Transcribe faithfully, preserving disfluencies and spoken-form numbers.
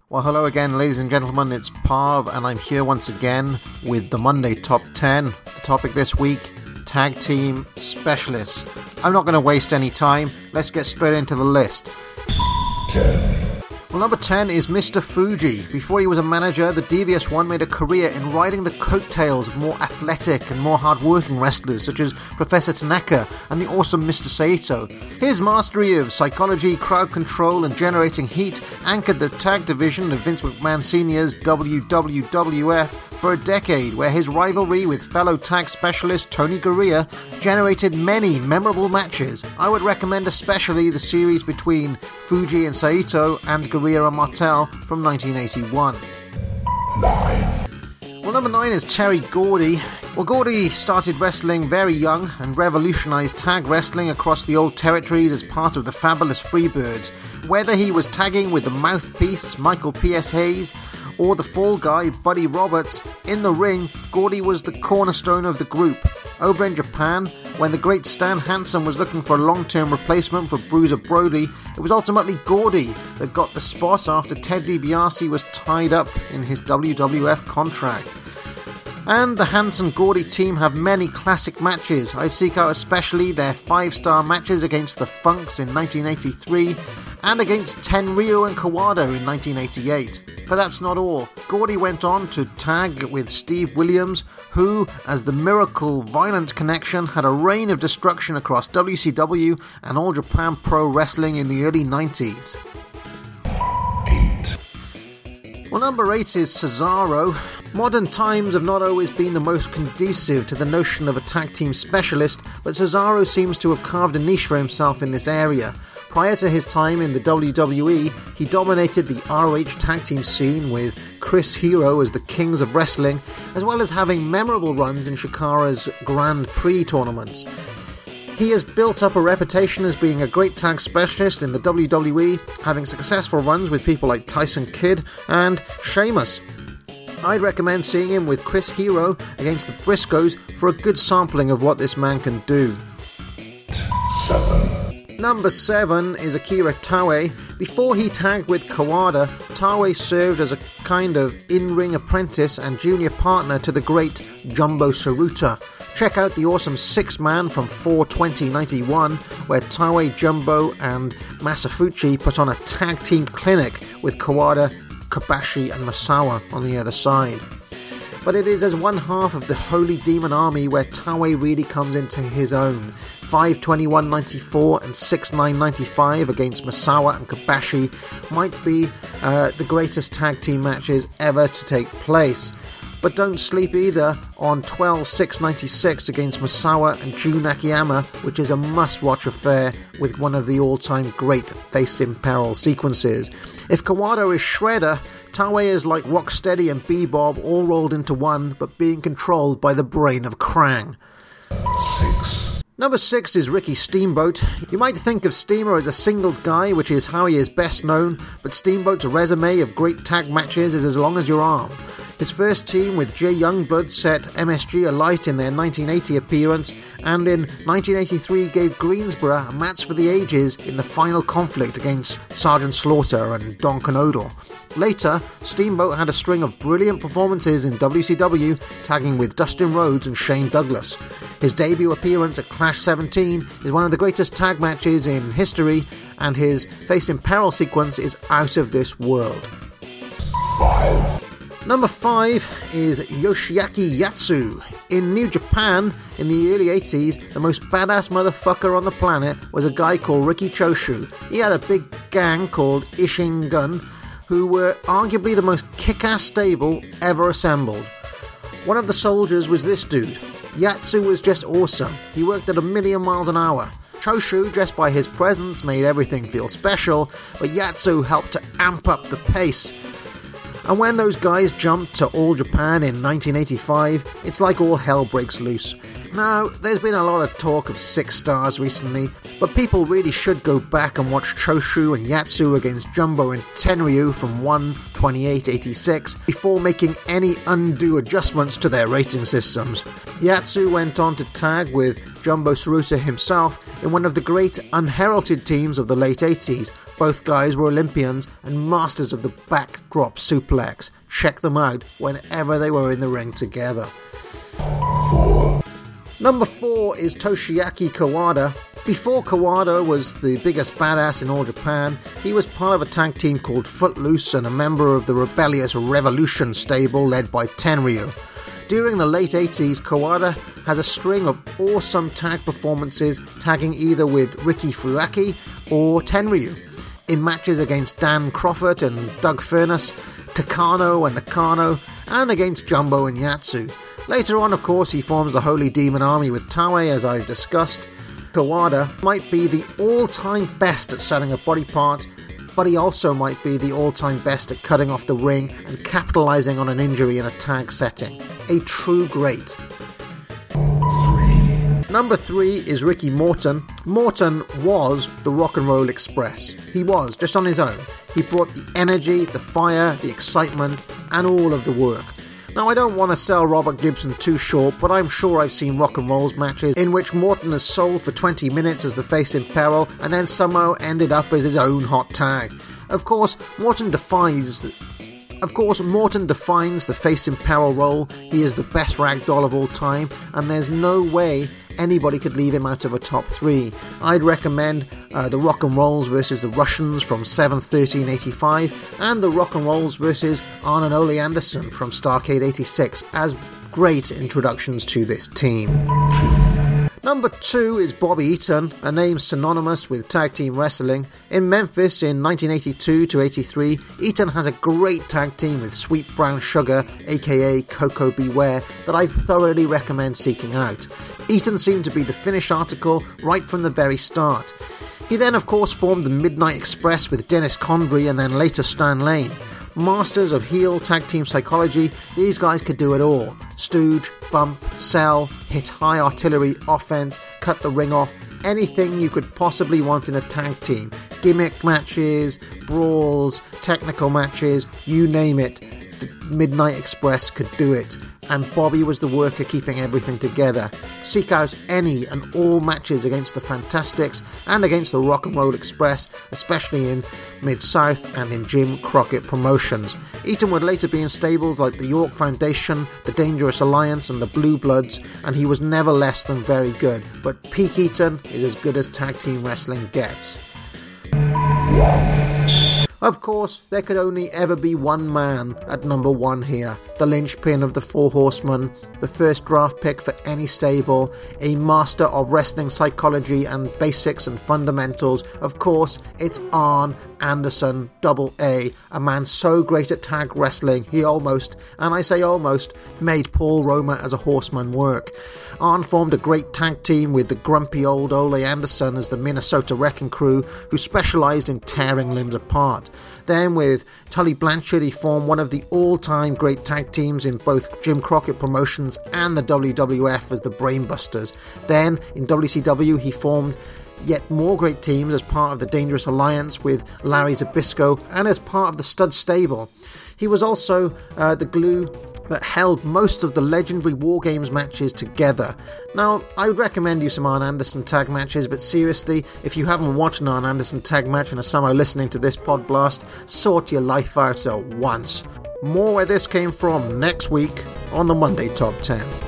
Well, hello again, ladies and gentlemen, it's Parv, and I'm here once again with the Monday Top ten. The topic this week, Tag Team Specialists. I'm not going to waste any time, let's get straight into the list. ten. Well, number ten is Mister Fuji. Before he was a manager, the Devious One made a career in riding the coattails of more athletic and more hard-working wrestlers such as Professor Tanaka and the awesome Mister Saito. His mastery of psychology, crowd control and generating heat anchored the tag division of Vince McMahon Senior's W W F for a decade, where his rivalry with fellow tag specialist Tony Garea generated many memorable matches. I would recommend especially the series between Fuji and Saito and Garea and Martel from nineteen eighty-one. nine. Well, number nine is Terry Gordy. Well, Gordy started wrestling very young and revolutionized tag wrestling across the old territories as part of the Fabulous Freebirds. Whether he was tagging with the Mouthpiece, Michael P S. Hayes, or the Fall Guy, Buddy Roberts, in the ring, Gordy was the cornerstone of the group. Over in Japan, when the great Stan Hansen was looking for a long-term replacement for Bruiser Brody, it was ultimately Gordy that got the spot after Ted DiBiase was tied up in his W W F contract. And the Hansen-Gordy team have many classic matches. I seek out especially their five-star matches against the Funks in nineteen eighty-three and against Tenryu and Kawada in nineteen eighty-eight. But that's not all. Gordy went on to tag with Steve Williams, who, as the Miracle Violent Connection, had a reign of destruction across W C W and All Japan Pro Wrestling in the early nineties. eight. Well, number eight is Cesaro. Modern times have not always been the most conducive to the notion of a tag team specialist, but Cesaro seems to have carved a niche for himself in this area. Prior to his time in the W W E, he dominated the R O H tag team scene with Chris Hero as the Kings of Wrestling, as well as having memorable runs in Shikara's Grand Prix tournaments. He has built up a reputation as being a great tag specialist in the W W E, having successful runs with people like Tyson Kidd and Sheamus. I'd recommend seeing him with Chris Hero against the Briscoes for a good sampling of what this man can do. seven. Number seven is Akira Taue. Before he tagged with Kawada, Taue served as a kind of in-ring apprentice and junior partner to the great Jumbo Tsuruta. Check out the awesome six-man from four twenty ninety-one, where Taue, Jumbo and Masafuchi put on a tag team clinic with Kawada, Kobashi and Masawa on the other side. But it is as one half of the Holy Demon Army where Taue really comes into his own. five twenty-one ninety-four and six nine ninety-five against Masawa and Kobashi might be uh, the greatest tag team matches ever to take place. But don't sleep either on twelve six ninety-six against Masawa and Jun Akiyama, which is a must-watch affair with one of the all-time great Face in Peril sequences. If Kawada is Shredder, Taue is like Rocksteady and Bebop all rolled into one, but being controlled by the brain of Krang. Six. Number six is Ricky Steamboat. You might think of Steamer as a singles guy, which is how he is best known, but Steamboat's resume of great tag matches is as long as your arm. His first team with Jay Youngblood set M S G alight in their nineteen eighty appearance, and in nineteen eighty-three gave Greensboro a match for the ages in the final conflict against Sergeant Slaughter and Don Canodle. Later, Steamboat had a string of brilliant performances in W C W, tagging with Dustin Rhodes and Shane Douglas. His debut appearance at Clash seventeen is one of the greatest tag matches in history, and his Face in Peril sequence is out of this world. Five. Number five is Yoshiaki Yatsu. In New Japan, in the early eighties, the most badass motherfucker on the planet was a guy called Riki Choshu. He had a big gang called Ishin Gun, who were arguably the most kick-ass stable ever assembled. One of the soldiers was this dude. Yatsu was just awesome. He worked at a million miles an hour. Choshu, just by his presence, made everything feel special, but Yatsu helped to amp up the pace. And when those guys jumped to All Japan in nineteen eighty-five, it's like all hell breaks loose. Now, there's been a lot of talk of six stars recently, but people really should go back and watch Choshu and Yatsu against Jumbo and Tenryu from one twenty-eight eighty-six before making any undue adjustments to their rating systems. Yatsu went on to tag with Jumbo Tsuruta himself, in one of the great unheralded teams of the late eighties. Both guys were Olympians and masters of the backdrop suplex. Check them out whenever they were in the ring together. Four. Number four is Toshiaki Kawada. Before Kawada was the biggest badass in all Japan, he was part of a tag team called Footloose and a member of the rebellious Revolution stable led by Tenryu. During the late eighties, Kawada has a string of awesome tag performances, tagging either with Riki Fuaki or Tenryu, in matches against Dan Crawford and Doug Furnas, Takano and Nakano, and against Jumbo and Yatsu. Later on, of course, he forms the Holy Demon Army with Taue, as I've discussed. Kawada might be the all-time best at selling a body part, but he also might be the all-time best at cutting off the ring and capitalizing on an injury in a tag setting. A true great. Three. Number three is Ricky Morton. Morton was the Rock and Roll Express. He was, just on his own. He brought the energy, the fire, the excitement, and all of the work. Now, I don't want to sell Robert Gibson too short, but I'm sure I've seen Rock and Roll's matches in which Morton has sold for twenty minutes as the face in peril and then somehow ended up as his own hot tag. Of course, Morton defines the, of course, Morton defines the face in peril role. He is the best ragdoll of all time, and there's no way anybody could leave him out of a top three. I'd recommend uh, the Rock and Rolls versus the Russians from seven thirteen eighty-five and the Rock and Rolls versus Arn and Ole Anderson from Starrcade eighty-six as great introductions to this team. Number two is Bobby Eaton, a name synonymous with tag team wrestling. In Memphis in nineteen eighty-two to eighty-three, Eaton has a great tag team with Sweet Brown Sugar, aka Coco Beware, that I thoroughly recommend seeking out. Eaton seemed to be the finished article right from the very start. He then, of course, formed the Midnight Express with Dennis Condrey and then later Stan Lane. Masters of heel tag team psychology, these guys could do it all. Stooge, bump, sell, hit high artillery, offense, cut the ring off, anything you could possibly want in a tag team. Gimmick matches, brawls, technical matches, you name it. The Midnight Express could do it, and Bobby was the worker keeping everything together. Seek out any and all matches against the Fantastics and against the Rock and Roll Express, especially in Mid-South and in Jim Crockett Promotions. Eaton would later be in stables like the York Foundation, the Dangerous Alliance and the Blue Bloods, and he was never less than very good, but peak Eaton is as good as tag team wrestling gets. Of course, there could only ever be one man at number one here, the linchpin of the Four Horsemen, the first draft pick for any stable, a master of wrestling psychology and basics and fundamentals. Of course, it's Arn Anderson, double A, a man so great at tag wrestling, he almost, and I say almost, made Paul Roma as a horseman work. Arn formed a great tag team with the grumpy old Ole Anderson as the Minnesota Wrecking Crew, who specialised in tearing limbs apart. Then with Tully Blanchard, he formed one of the all-time great tag teams in both Jim Crockett Promotions and the W W F as the Brainbusters. Then in W C W, he formed yet more great teams as part of the Dangerous Alliance with Larry Zbyszko and as part of the Stud Stable. He was also uh, the glue that held most of the legendary War Games matches together. Now, I would recommend you some Arn Anderson tag matches, but seriously, if you haven't watched an Arn Anderson tag match and are somehow listening to this pod blast, sort your life out at once. More where this came from next week on the Monday Top ten.